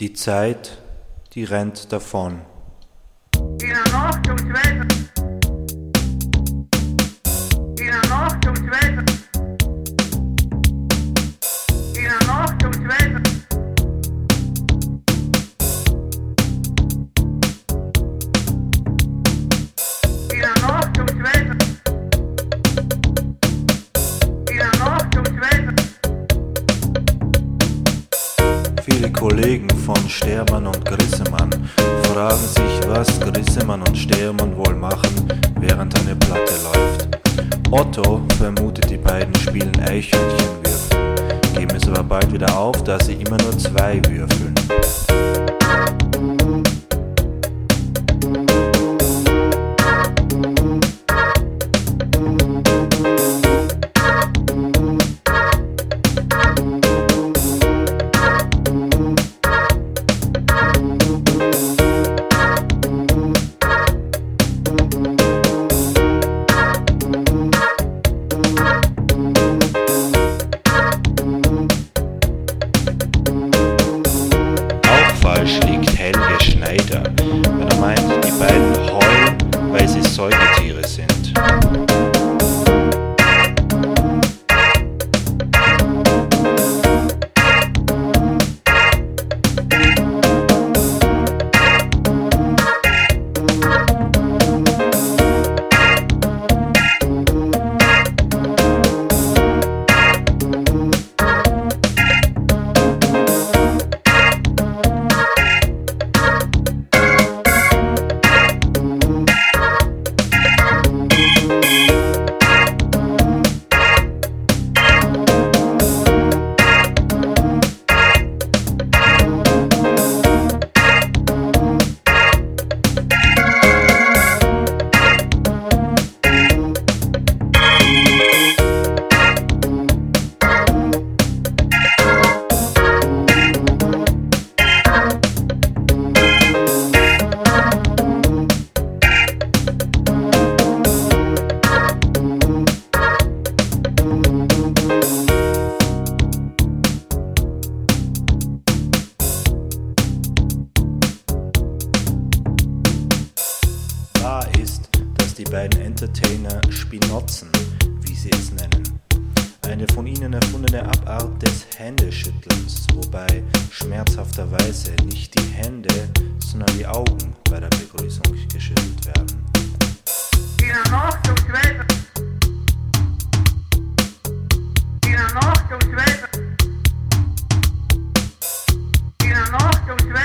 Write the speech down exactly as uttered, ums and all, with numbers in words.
Die Zeit, die rennt davon. In der Nacht um zwölf. In der Nacht um zwölf. In der Nacht um zwölf. In der Nacht um zwölf. In der Nacht um zwölf. Viele Kollegen von Stermann und Grissemann fragen sich, was Grissemann und Stermann wohl machen, während eine Platte läuft. Otto vermutet, die beiden spielen Eichhörnchenwürfeln, geben es aber bald wieder auf, da sie immer nur zwei würfeln. Falsch liegt Helge Schneider, wenn er meint, die beiden heulen, weil sie Säugetiere sind. Wahr ist, dass die beiden Entertainer Spinotzen, wie sie es nennen, eine von ihnen erfundene Abart des Händeschüttelns, wobei schmerzhafterweise nicht die Hände, sondern die Augen bei der Begrüßung geschüttelt werden. In der Nacht um zwölf. In der Nacht um zwölf. In der Nacht um zwölf.